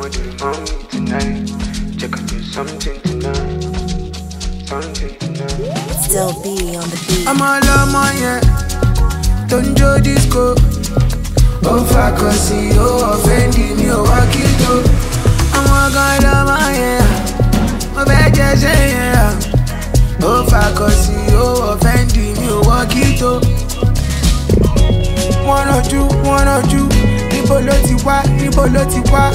want to remind me tonight. Check out do something tonight. Something tonight. Still be on the beat. I'm all on my yeah. Don't do disco. Oh, fuck, see, oh, offending me, oh, walk it up. I'm all gonna my yeah. My bad, yeah. Oh, fuck, see, oh, offending me, oh, walk it up. One or two. Níbo ló ti wá.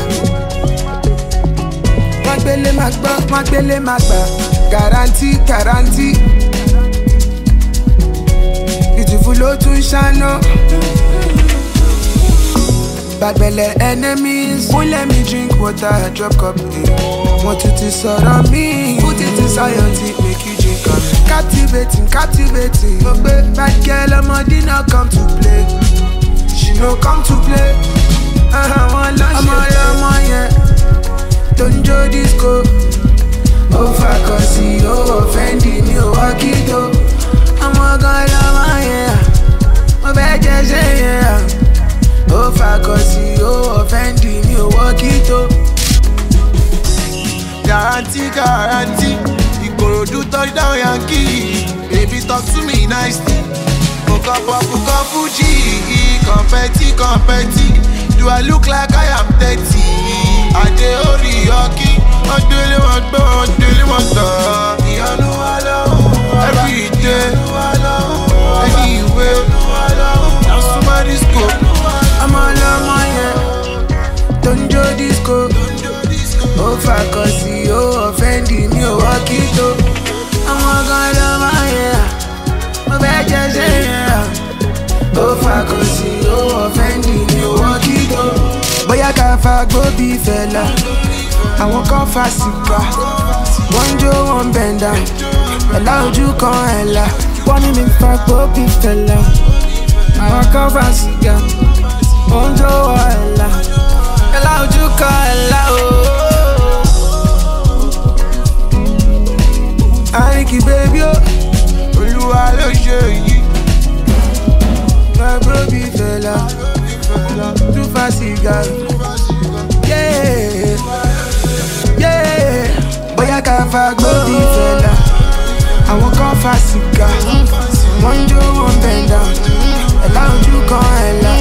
Má gbélé má gbà. Guarantee. Beautiful ló tún ṣáná. Bad belle enemies won't let me drink water, I drop cup. Want you to sọ̀rọ̀ mi. Put it inside your tea, make you drink am. Captivating. Bad girl, ọmọdé no come to play. She no come to play. I'm all on yeah. Don't do disco. Oh, fuck, see, oh, offending me, oh, walk it up. I'm all gonna yeah. My bad, yeah. Oh, fuck, see, oh, offending me, oh, walk it up. Guarantee. Ikorodu touchdown Yankee. Baby, talk to me nicely. Fuka Fuji. Competi. Do I look like I am 30? I dey Orioki. I'm doing one time. Every day. Anyway. Now somebody's go. I'm all on my yeah. Don't do disco. Oh, fuck, see, oh, offending me, oh, walk it up. I'm all gonna my yeah. My bad, yeah. Oh, fuck, see, oh, offending me, oh, walk it up. Boya ká fa gbóbi fẹ́lá. Àwọn kan fa sìgá. Wọ́n jó wọ́n bend down. Ẹ̀là ojú kan ẹ̀là. Wọ́n ní mi fa gbóbi fẹ́lá. Àwọn kan fa sìgá. Wọ́n jó wọ́n ẹ̀là. Ẹ̀là ojú kan ẹ̀là ooo. Àríkì bébí o. Olúwa ló ṣe yìí. Fa gbóbi fẹ́lá. Too fast cigar. Yeah. Boya ká fa gbóbi fẹ́lá. Àwọn kan fa sìgá. Wọ́n jó wọ́n bend down. Ẹ̀là ojú kan ẹ̀là.